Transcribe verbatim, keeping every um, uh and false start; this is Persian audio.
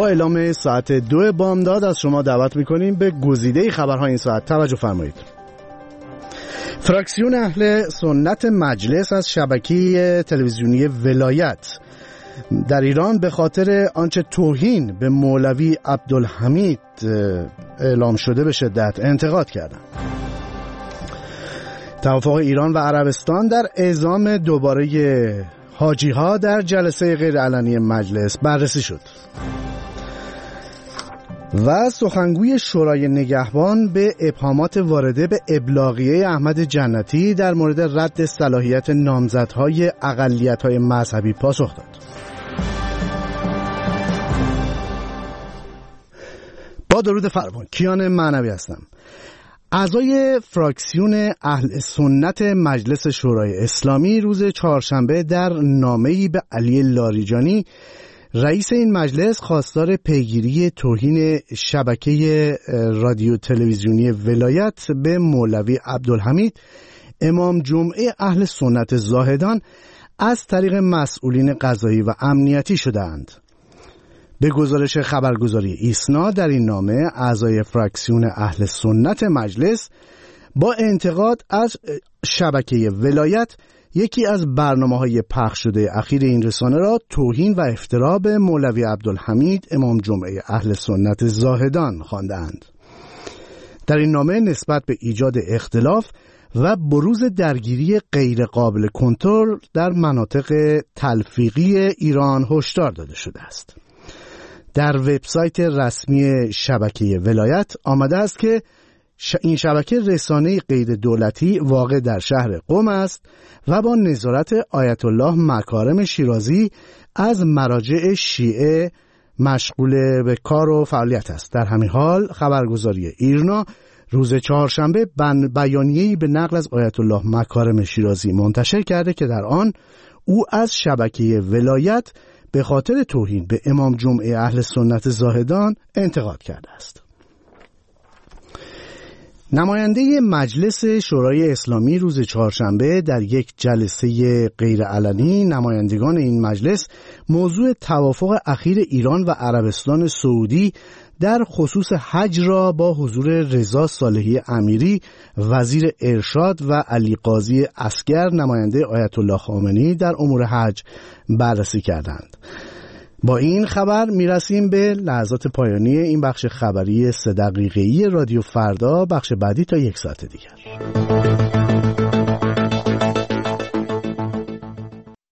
با اعلام ساعت دو بامداد از شما دعوت میکنیم به گزیده خبرهای این ساعت. توجه فرمایید. فراکسیون اهل سنت مجلس از شبکه تلویزیونی ولایت در ایران به خاطر آنچه توهین به مولوی عبدالحمید اعلام شده به شدت انتقاد کردند. توافق ایران و عربستان در اعزام دوباره حاجی ها در جلسه غیرعلنی مجلس بررسی شد. و سخنگوی شورای نگهبان به ابهامات وارده به ابلاغیه احمد جنتی در مورد رد صلاحیت نامزدهای اقلیت‌های مذهبی پاسخ داد. با درود فراوان، کیان معنوی هستم. اعضای فراکسیون اهل سنت مجلس شورای اسلامی روز چهارشنبه در نامه‌ای به علی لاریجانی رئیس این مجلس خواستار پیگیری توهین شبکه رادیو تلویزیونی ولایت به مولوی عبدالحمید امام جمعه اهل سنت زاهدان از طریق مسئولین قضایی و امنیتی شدند. به گزارش خبرگزاری ایسنا در این نامه اعضای فراکسیون اهل سنت مجلس با انتقاد از شبکه ولایت یکی از برنامه‌های پخش شده اخیر این رسانه را توهین و افترا به مولوی عبدالحمید امام جمعه اهل سنت زاهدان خواندند. در این نامه نسبت به ایجاد اختلاف و بروز درگیری غیر قابل کنترل در مناطق تلفیقی ایران هشدار داده شده است. در وبسایت رسمی شبکه ولایت آمده است که این شبکه رسانه غیر دولتی واقع در شهر قم است و با نظارت آیت الله مکارم شیرازی از مراجع شیعه مشغول به کار و فعالیت است. در همین حال خبرگزاری ایرنا روز چهارشنبه بیانیه‌ای به نقل از آیت الله مکارم شیرازی منتشر کرده که در آن او از شبکه ولایت به خاطر توهین به امام جمعه اهل سنت زاهدان انتقاد کرده است. نماینده مجلس شورای اسلامی روز چهارشنبه در یک جلسه غیرعلنی نمایندگان این مجلس موضوع توافق اخیر ایران و عربستان سعودی در خصوص حج را با حضور رضا صالحی امیری وزیر ارشاد و علی قاضی اصغر نماینده آیت الله خامنه‌ای در امور حج بررسی کردند. با این خبر میرسیم به لحظات پایانی این بخش خبری سه دقیقه‌ای رادیو فردا. بخش بعدی تا یک ساعت دیگر.